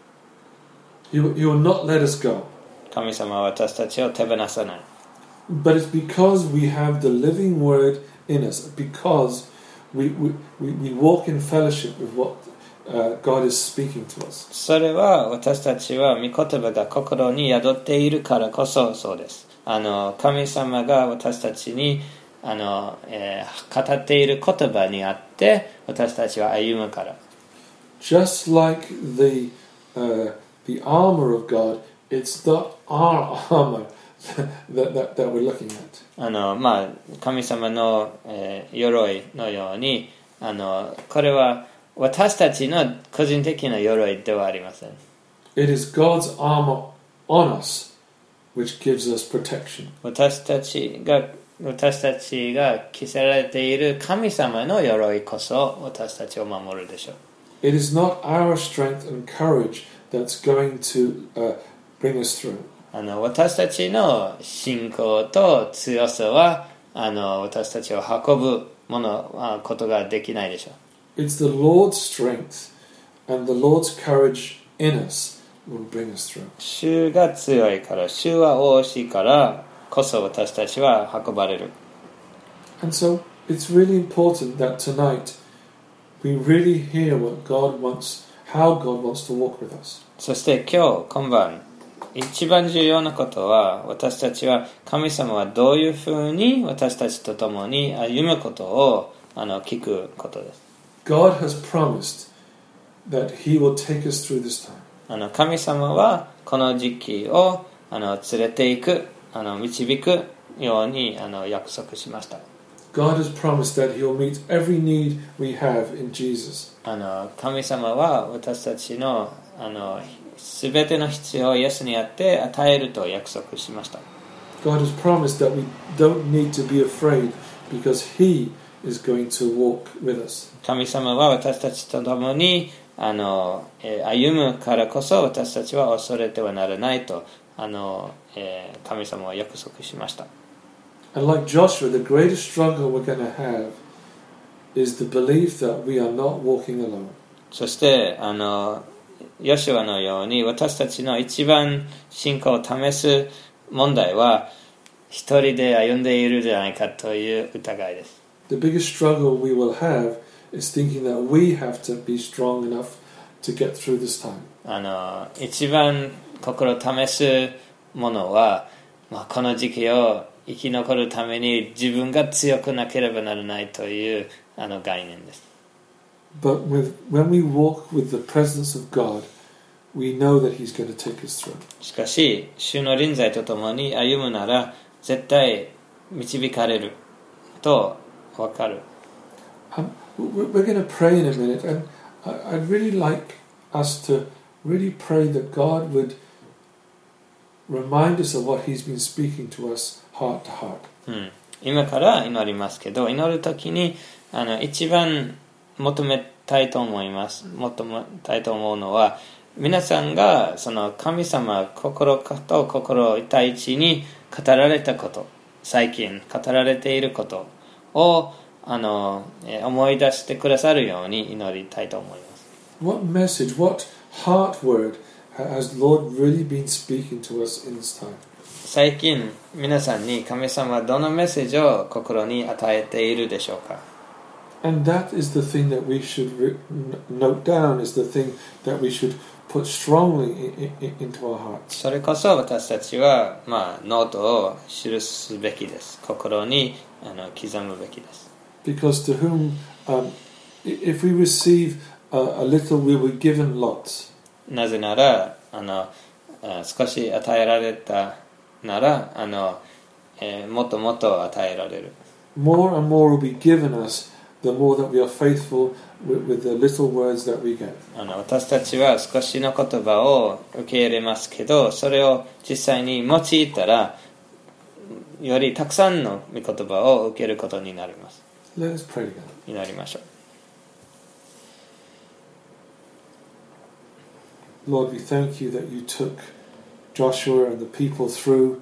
He, he will not let us go. 神様は私たちを手放さない。 But it's because we have the living word in us, because we we, we, we walk in fellowship with what uh, God is speaking to us. それは私たちは御言葉が心に宿っているからこそそうです。あの神様が私たちにあの、えー、語っている言葉にあって私たちは歩むから。 Just like the uh, the armor of God, it's not our armor that, that, that we're looking at. あのまあ神様の、えー、鎧のようにあのこれは私たちの個人的な鎧ではありません。 It is God's armor on us which gives us protection. 私たちが私たちが着せられている神様の鎧こそ私たちを守るでしょう。 It is not our strength and courage that's going to uh, bring us through. あの私たちの信仰と強さはあの私たちを運ぶものことができないでしょう。 It's the Lord's strength and the Lord's courage in us will bring us through. 主が強いから、主は大しいからこそ私たちは運ばれる。 And so it's really important that tonight we really hear what God wants, how God wants to walk with us. そして今日今晩一番重要なことは私たちは神様はどういうふうに私たちと共に歩むことをあの聞くことです。 God has promised that He will take us through this time. あの神様はこの時期をあの連れていく、あの導くようにあの約束しました。 God has promised that He will meet every need we have in Jesus. あの神様は私たちのあのすべての必要をイエスにあって与えると約束しました。 God has promised that we don't need to be afraid because He is going to walk with us. 神様は私たちと共にあの、えー、歩むからこそ私たちは恐れてはならないとあの、えー、神様は約束しました。 And like Joshua, the greatest struggle we're going to have is the belief that we are not walking alone. そしてあのヨシュアのように私たちの一番信仰を試す問題は一人で歩んでいるじゃないかという疑いです。 The biggest struggle we will have is thinking that we have to be strong enough to get through this time. あの一番心を試すものは、まあ、この時期を生き残るために自分が強くなければならないというあの概念です。 But with, when we walk with the presence of God, we know that He's going to take us through. しかし、主の臨在とともに歩むなら絶対導かれるとわかる。 Um, we're going to pray in a minute, and I'd really like us to really pray that God would remind us of what He's been speaking to us heart to heart. うん、今から祈りますけど、祈るときにあの一番求めたいと思います。求めたいと思うのは、皆さんがその神様心と心対一に語られたこと、最近語られていることをあの思い出してくださるように祈りたいと思います。 What message, what heart word has Lord really been speaking to us in this time? 最近皆さんに神様はどのメッセージを心に与えているでしょうか。 And that is the thing that we should re- note down, is the thing that we should put strongly in, in, into our hearts. それこそ私たちは、まあ、ノートを記すべきです。心にあの刻むべきです。 Because to whom, um, if we receive a, a little, we will be given lots. なぜならあの少し与えられたならあの、えー、もっともっと与えられる。 More and more will be given us, the more that we are faithful with, with the little words that we get. あの私たちは少しの言葉を受け入れますけど、それを実際に用いたらよりたくさんの御言葉を受けることになります。 Let us pray together. 祈りましょう。Lord, we thank you that you took Joshua and the people through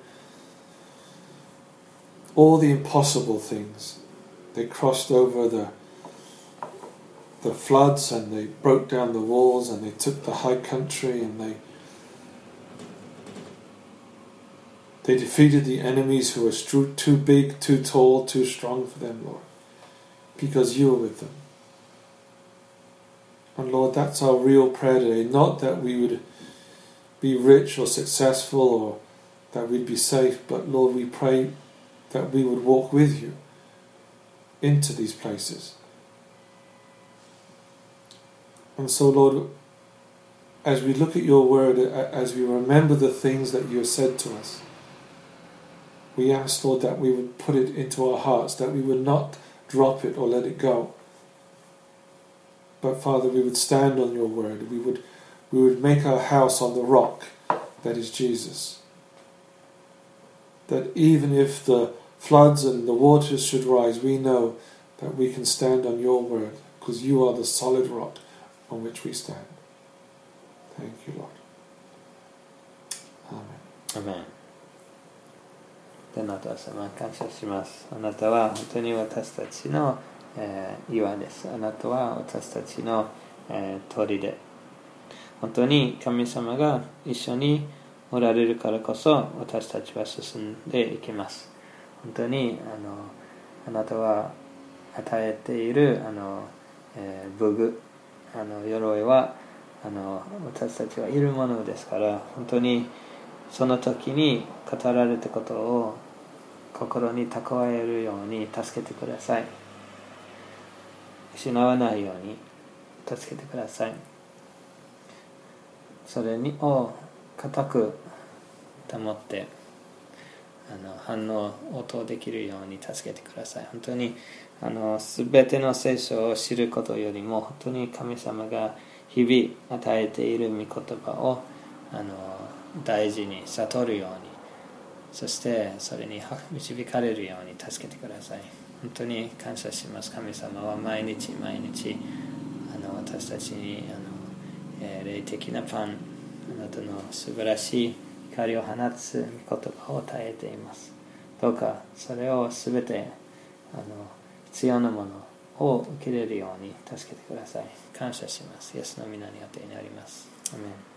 all the impossible things. They crossed over the the floods and they broke down the walls and they took the high country and they they defeated the enemies who were too big, too tall, too strong for them, Lord, because you were with them. And Lord, that's our real prayer today, not that we would be rich or successful or that we'd be safe, but Lord, we pray that we would walk with you into these places. And so, Lord, as we look at your word, as we remember the things that you have said to us, we ask, Lord, that we would put it into our hearts, that we would not drop it or let it go. But Father, we would stand on your word. We would, we would make our house on the rock that is Jesus. That even if the floods and the waters should rise, we know that we can stand on your word, because you are the solid rock on which we stand. Thank you, Lord. Amen. Amen. 天のお父様、感謝します。あなたは本当に私たちの、えー、岩です。あなたは私たちの、えー、砦。本当に神様が一緒におられるからこそ私たちは進んでいきます。本当にあのあなたは与えているあの、えー、武具、あの鎧はあの私たちはいるものですから、本当にその時に語られたことを心に蓄えるように助けてください。失わないように助けてください。それにを固く保ってあの反応応答できるように助けてください。本当にあの全ての聖書を知ることよりも、本当に神様が日々与えている御言葉をあの大事に悟るように、そしてそれに導かれるように助けてください。本当に感謝します。神様は毎日毎日あの私たちにあの、えー、霊的なパン、あなたの素晴らしい光を放つ御言葉を与えています。どうかそれをすべてあの必要なものを受け入れるように助けてください。感謝します。イエスの皆によって祈ります。アメン。